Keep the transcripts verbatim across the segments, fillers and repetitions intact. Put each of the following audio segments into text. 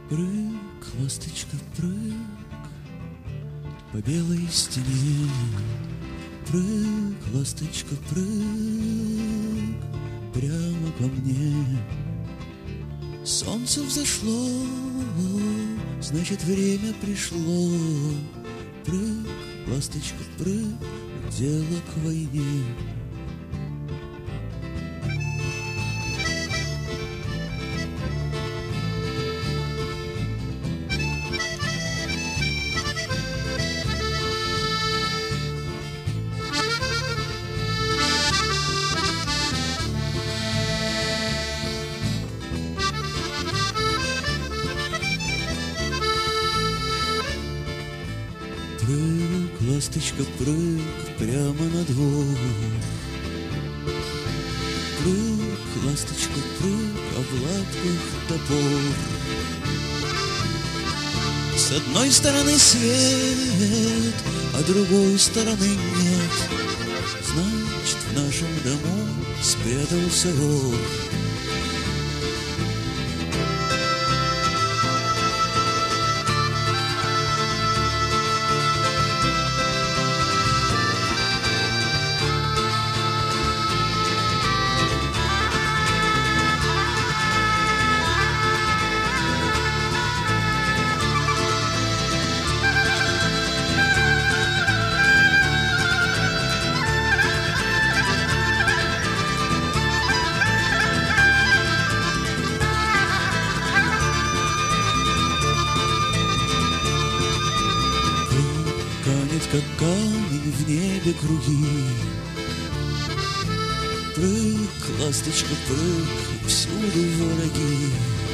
Прыг, ласточка, прыг по белой стене. Прыг, ласточка, прыг прямо ко мне. Солнце взошло, значит, время пришло. Прыг, ласточка, прыг, дело к войне. Прыг, ласточка, прыг прямо на двор. Прыг, ласточка, прыг, а в лапках топор. С одной стороны свет, а другой стороны нет. Значит, в нашем дому спрятался вор. Как камень в небе круги. Прыг, ласточка, прыг, всюду враги.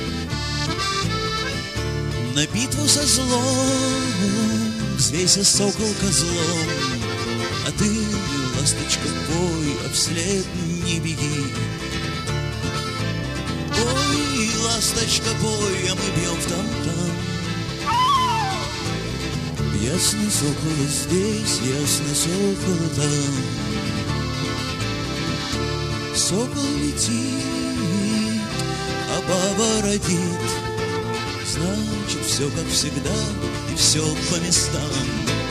На битву со злом взвейся, сокол, козлом. А ты, ласточка, пой, а вслед не беги. Пой, ласточка, пой, а мы бьем в там-там. Ясно, соколы здесь, ясно, соколы там. Сокол летит, а баба родит. Значит, все как всегда и все по местам.